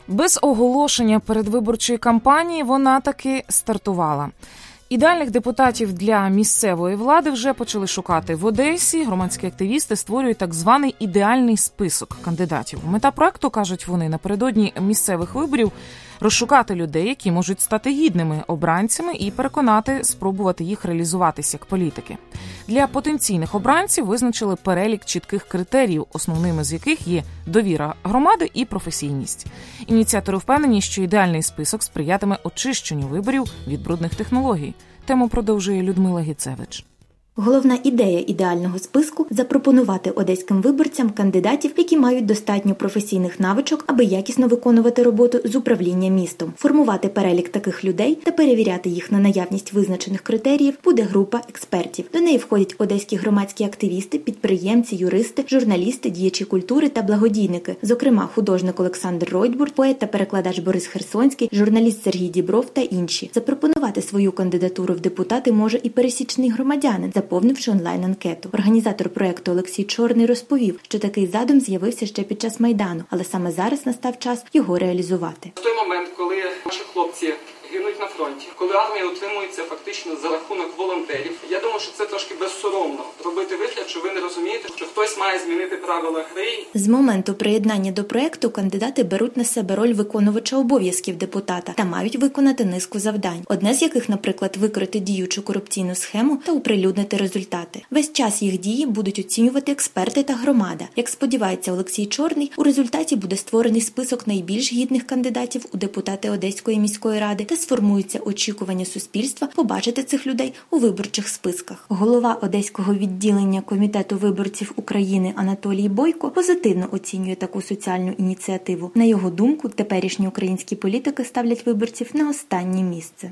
Без оголошення передвиборчої кампанії вона таки стартувала. Ідеальних депутатів для місцевої влади вже почали шукати в Одесі. Громадські активісти створюють так званий ідеальний список кандидатів. Мета проекту, кажуть вони, напередодні місцевих виборів розшукати людей, які можуть стати гідними обранцями і спробувати їх реалізуватися як політики. Для потенційних обранців визначили перелік чітких критеріїв, основними з яких є довіра громади і професійність. Ініціатори впевнені, що ідеальний список сприятиме очищенню виборів від брудних технологій. Тему продовжує Людмила Гіцевич. Головна ідея ідеального списку – запропонувати одеським виборцям кандидатів, які мають достатньо професійних навичок, аби якісно виконувати роботу з управління містом. Формувати перелік таких людей та перевіряти їх на наявність визначених критеріїв буде група експертів. До неї входять одеські громадські активісти, підприємці, юристи, журналісти, діячі культури та благодійники. Зокрема, художник Олександр Ройтбурт, поет та перекладач Борис Херсонський, журналіст Сергій Дібров та інші. Запропонувати свою кандидатуру в депутати може і пересічний громадянин, заповнивши онлайн-анкету. Організатор проєкту Олексій Чорний розповів, що такий задум з'явився ще під час Майдану, але саме зараз настав час його реалізувати. В той момент, коли наші хлопці гинуть на фронті, коли армія утримується фактично за рахунок волонтерів, я думаю, що це трошки безсоромно робити вигляд, що ви не розумієте, що хтось має змінити правила гри. З моменту приєднання до проєкту кандидати беруть на себе роль виконувача обов'язків депутата та мають виконати низку завдань. Одне з яких, наприклад, викрити діючу корупційну схему та оприлюднити результати. Весь час їх дії будуть оцінювати експерти та громада. Як сподівається Олексій Чорний, у результаті буде створений список найбільш гідних кандидатів у депутати Одеської міської ради та сформуються очікування суспільства побачити цих людей у виборчих списках. Голова Одеського відділення Комітету виборців України Анатолій Бойко позитивно оцінює таку соціальну ініціативу. На його думку, теперішні українські політики ставлять виборців на останнє місце.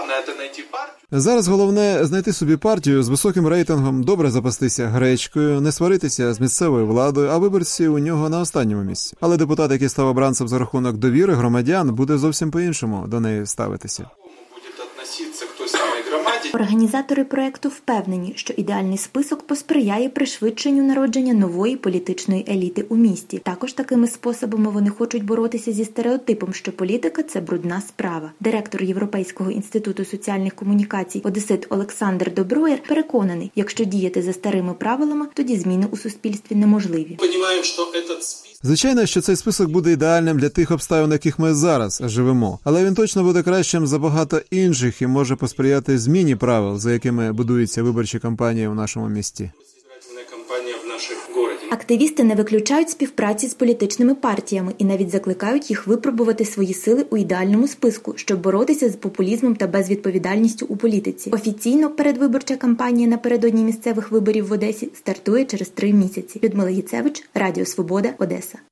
Зараз головне знайти собі партію з високим рейтингом, добре запастися гречкою, не сваритися з місцевою владою, а виборці у нього на останньому місці. Але депутат, який став обранцем за рахунок довіри громадян, буде зовсім по-іншому до неї ставитися. Організатори проєкту впевнені, що ідеальний список посприяє пришвидшенню народження нової політичної еліти у місті. Також такими способами вони хочуть боротися зі стереотипом, що політика – це брудна справа. Директор Європейського інституту соціальних комунікацій одесит Олександр Доброєр переконаний, якщо діяти за старими правилами, тоді зміни у суспільстві неможливі. Звичайно, що цей список буде ідеальним для тих обставин, в яких ми зараз живемо. Але він точно буде кращим за багато інших і може посприяти зміні правил, за якими будуються виборчі кампанії у нашому місті. Активісти не виключають співпраці з політичними партіями і навіть закликають їх випробувати свої сили у ідеальному списку, щоб боротися з популізмом та безвідповідальністю у політиці. Офіційно передвиборча кампанія напередодні місцевих виборів в Одесі стартує через 3 місяці. Людмила Гіцевич, Радіо Свобода, Одеса.